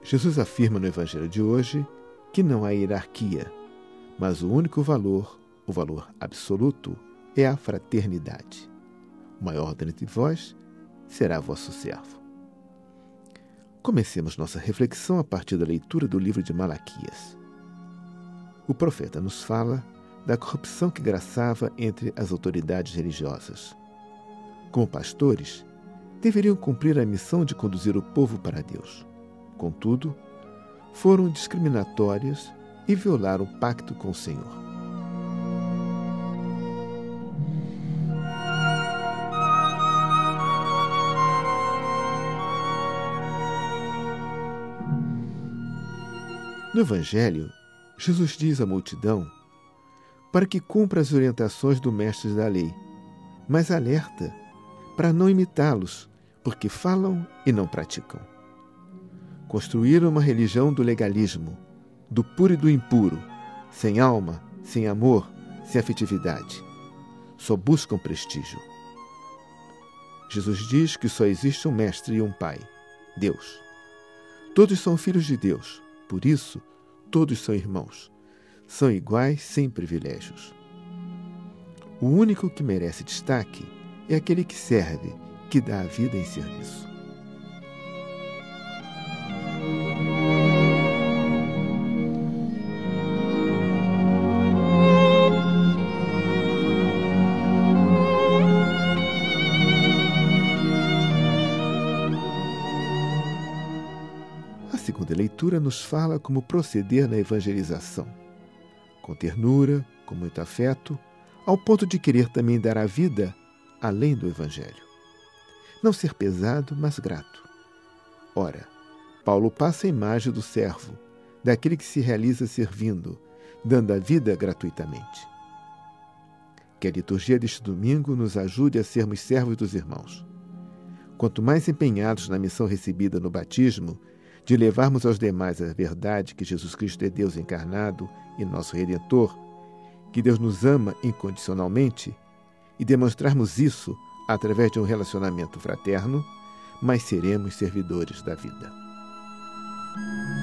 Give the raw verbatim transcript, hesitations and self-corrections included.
Jesus afirma no Evangelho de hoje que não há hierarquia, mas o único valor, o valor absoluto, é a fraternidade. O maior dentre vós será vosso servo. Comecemos nossa reflexão a partir da leitura do livro de Malaquias. O profeta nos fala da corrupção que graçava entre as autoridades religiosas. Como pastores, deveriam cumprir a missão de conduzir o povo para Deus. Contudo, foram discriminatórias e violaram o pacto com o Senhor. No Evangelho, Jesus diz à multidão para que cumpra as orientações do mestre da lei, mas alerta para não imitá-los, porque falam e não praticam. Construíram uma religião do legalismo, do puro e do impuro, sem alma, sem amor, sem afetividade. Só buscam prestígio. Jesus diz que só existe um mestre e um pai, Deus. Todos são filhos de Deus, por isso, todos são irmãos. São iguais sem privilégios. O único que merece destaque é aquele que serve, que dá a vida em serviço. A segunda leitura nos fala como proceder na evangelização. Com ternura, com muito afeto, ao ponto de querer também dar a vida além do Evangelho. Não ser pesado, mas grato. Ora, Paulo passa a imagem do servo, daquele que se realiza servindo, dando a vida gratuitamente. Que a liturgia deste domingo nos ajude a sermos servos dos irmãos. Quanto mais empenhados na missão recebida no batismo, de levarmos aos demais a verdade que Jesus Cristo é Deus encarnado e nosso Redentor, que Deus nos ama incondicionalmente, e demonstrarmos isso através de um relacionamento fraterno, mais seremos servidores da vida.